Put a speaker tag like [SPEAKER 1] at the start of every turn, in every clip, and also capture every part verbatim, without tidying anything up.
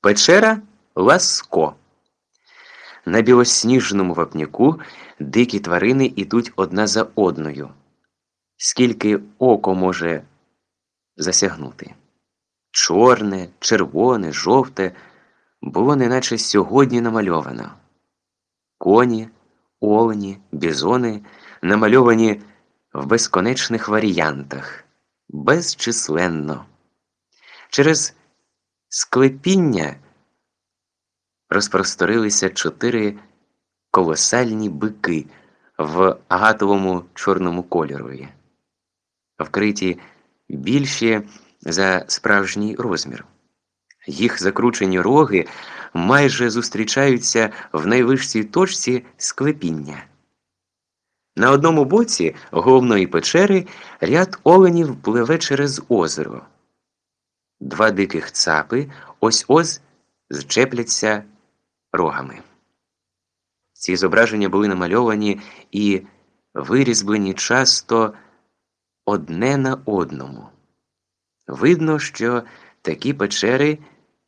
[SPEAKER 1] Печера Ласко. На білосніжному вапняку дикі тварини ідуть одна за одною, скільки око може засягнути. Чорне, червоне, жовте було неначе сьогодні намальовано. Коні, олені, бізони намальовані в безконечних варіантах, безчисленно. Через склепіння розпросторилися чотири колосальні бики в агатовому чорному кольорові, вкриті більші за справжній розмір. Їх закручені роги майже зустрічаються в найвищій точці склепіння. На одному боці головної печери ряд оленів пливе через озеро. Два диких цапи ось-ось зчепляться рогами. Ці зображення були намальовані і вирізблені часто одне на одному. Видно, що такі печери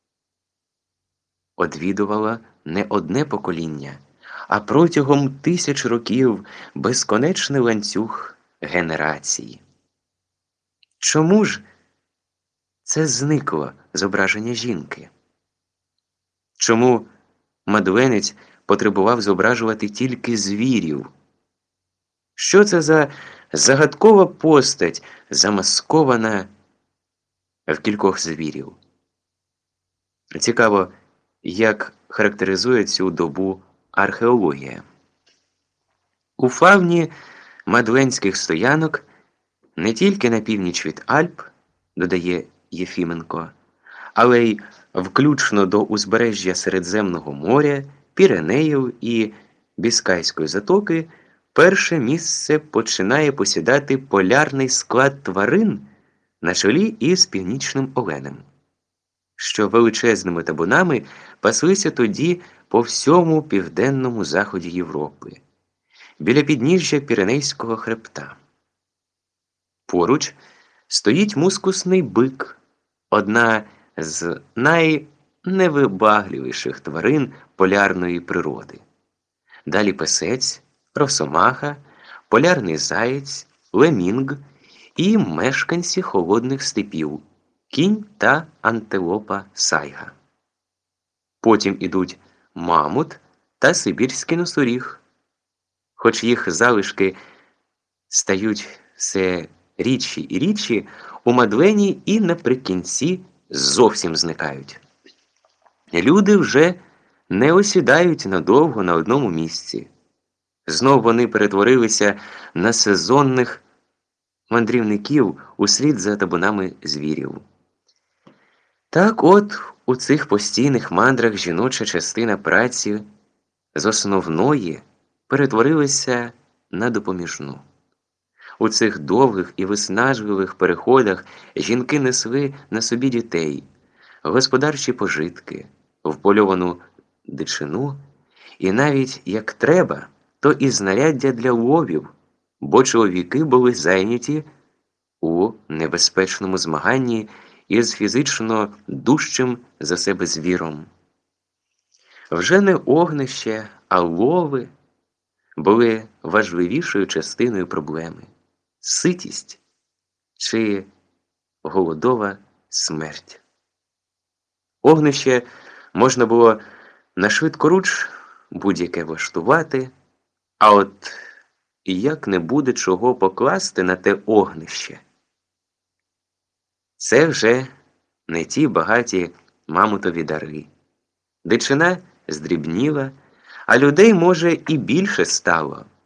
[SPEAKER 1] одвідувало не одне покоління, а протягом тисяч років безконечний ланцюг генерацій. Чому ж це зникло зображення жінки? Чому Мадленець потребував зображувати тільки звірів? Що це за загадкова постать, замаскована в кількох звірів? Цікаво, як характеризує цю добу археологія. У фауні мадленських стоянок не тільки на північ від Альп, додає Єфіменко, але й включно до узбережжя Середземного моря, Піренеїв і Біскайської затоки, перше місце починає посідати полярний склад тварин на чолі із північним оленем, що величезними табунами паслися тоді по всьому південному заході Європи, біля підніжжя Піренейського хребта. Поруч стоїть мускусний бик, одна з найневибагливіших тварин полярної природи. Далі песець, росомаха, полярний заєць, лемінг і мешканці холодних степів – кінь та антилопа сайга. Потім ідуть мамут та сибірський носоріг, хоч їх залишки стають все рідші і рідші, у Мадлені і наприкінці зовсім зникають. Люди вже не осідають надовго на одному місці. Знов вони перетворилися на сезонних мандрівників услід за табунами звірів. Так от, у цих постійних мандрах жіноча частина праці з основної перетворилася на допоміжну. У цих довгих і виснажливих переходах жінки несли на собі дітей, господарчі пожитки, впольовану дичину і навіть, як треба, то і знаряддя для ловів, бо чоловіки були зайняті у небезпечному змаганні із фізично дужчим за себе звіром. Вже не огнище, а лови були важливішою частиною проблеми. Ситість чи голодова смерть. Огнище можна було на швидкоруч будь-яке влаштувати, а от як не буде чого покласти на те огнище. Це вже не ті багаті мамутові дари. Дичина здрібніла, а людей, може, і більше стало.